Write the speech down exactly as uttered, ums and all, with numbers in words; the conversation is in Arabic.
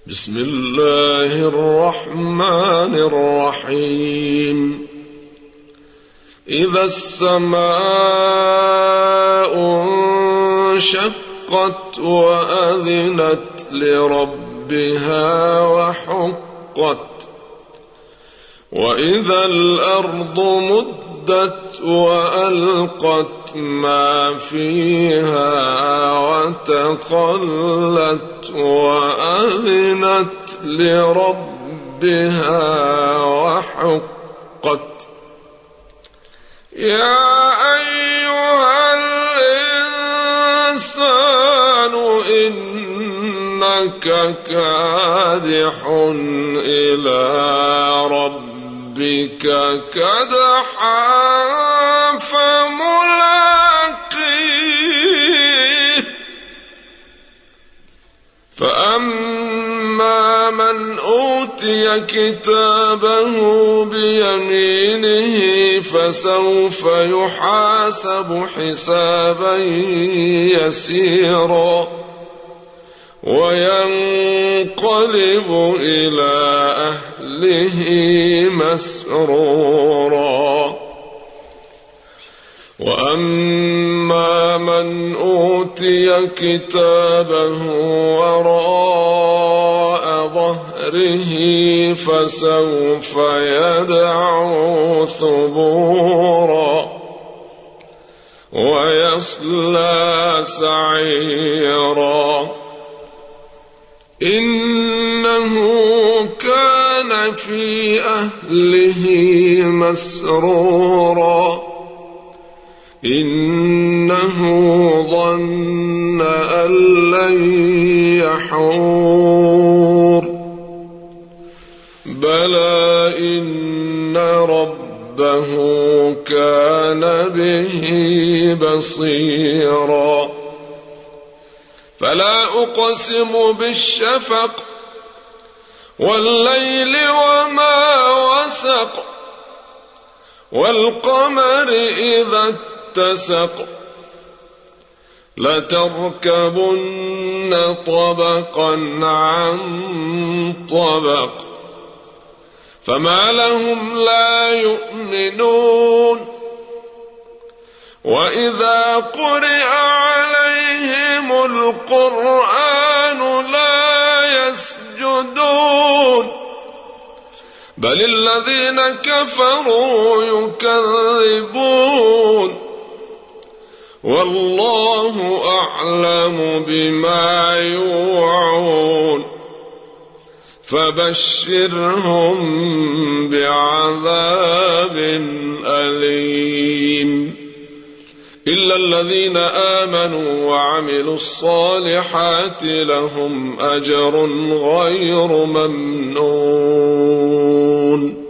بسم الله الرحمن الرحيم. إذا السماء انشقت وأذنت لربها وحقت، وإذا الأرض مدت وألقت ما فيها وتخلت وأذنت لربها وحقت. يا أيها الإنسان إنك كادح إلى ربك كدحا فملاقيه. فأما من أوتي كتابه بيمينه فسوف يحاسب حسابا يسيرا وينقلب إلى أهله مسرورا. وأما من أوتي كتابه وراء ظهره فسوف يدعو ثبورا ويصلى سعيرا. إنه كان في أهله مسرورا. إنه ظن أن لن يحور. بلى إن ربه كان به بصيرا. فلا أقسم بالشفق والليل وما وسق والقمر إذا اتسق لتركبن طبقا عن طبق فما لهم لا يؤمنون. وإذا قرئ عليهم القرآن لا يسجدون بل الذين كفروا يكذبون. والله أعلم بما يوعون فبشرهم بعذاب أليم إلا الذين آمنوا وعملوا الصالحات لهم أجر غير ممنون.